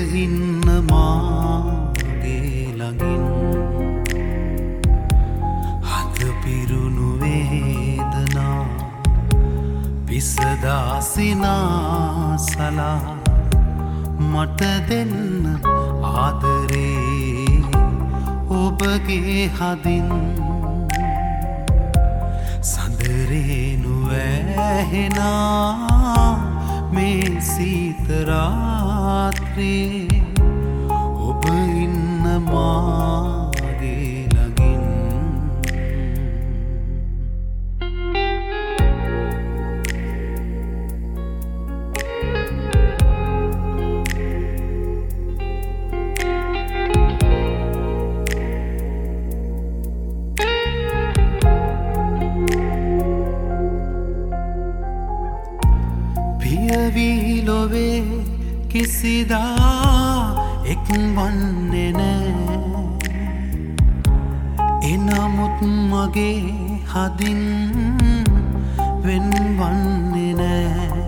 ඉන්න මාගේ ළඟින් හද පිරුණු වේදනා පිසදාසිනාසලා මට දෙන්න ආදරේ ඔබගේ හදින් සඳරේනු වැහෙනා මේ සීතරාත්‍රේ ඔබ ඉන්න මාගේ ළඟින් පියවී ලොවේ කිසිදා එක් වන්නේ නෑ එනමුත් මගේ හදින් වෙන්වන්නේ නෑ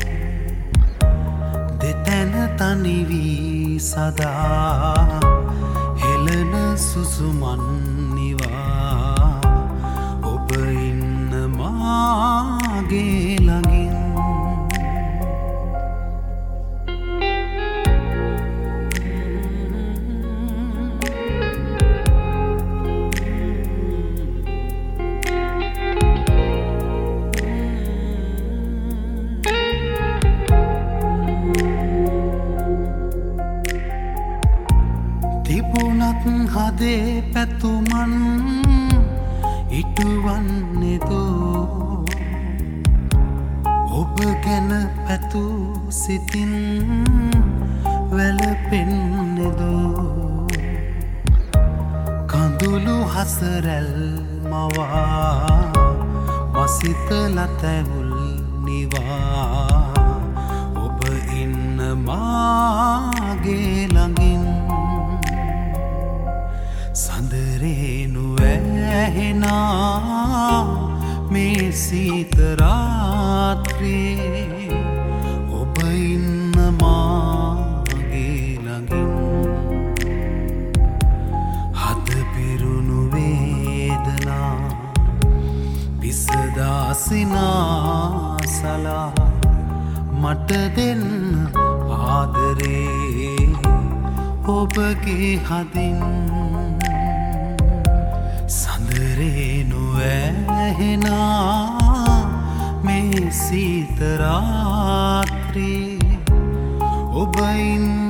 දෙතැන තනිවී සදා හෙළන සුසුමන්නිවා ඔබ ඉන්න මාගේ ළඟින් තිබුණත් හදේ පැතුමන් ඉටුවන්නේදෝ ඔබ ගැන පැතු සිතින් වැළපෙන්නේදෝ කඳුළු හසරැල් මවා මසිතල තැවුල් නිවා ඔබ ඉන්න මාගේ ළඟින් සඳරේනු වැහෙනා මේ සීතරාත්‍රේ ඔබ ඉන්න මාගේ ළඟින් හද පිරුණු වේදනා පිසදාසිනාසලා මට දෙන්න ආදරේ ඔබගේ හදින් සඳරේනු වැහෙනා මේ සීතරාත්‍රේ ඔබ ඉන්න